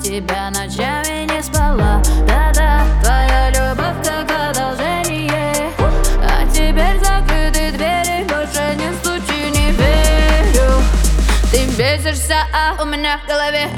тебя ночами не спала. Да-да, твоя любовь как одолжение. А теперь закрыты двери, больше не стучи, не верю. Ты бесишься, а у меня в голове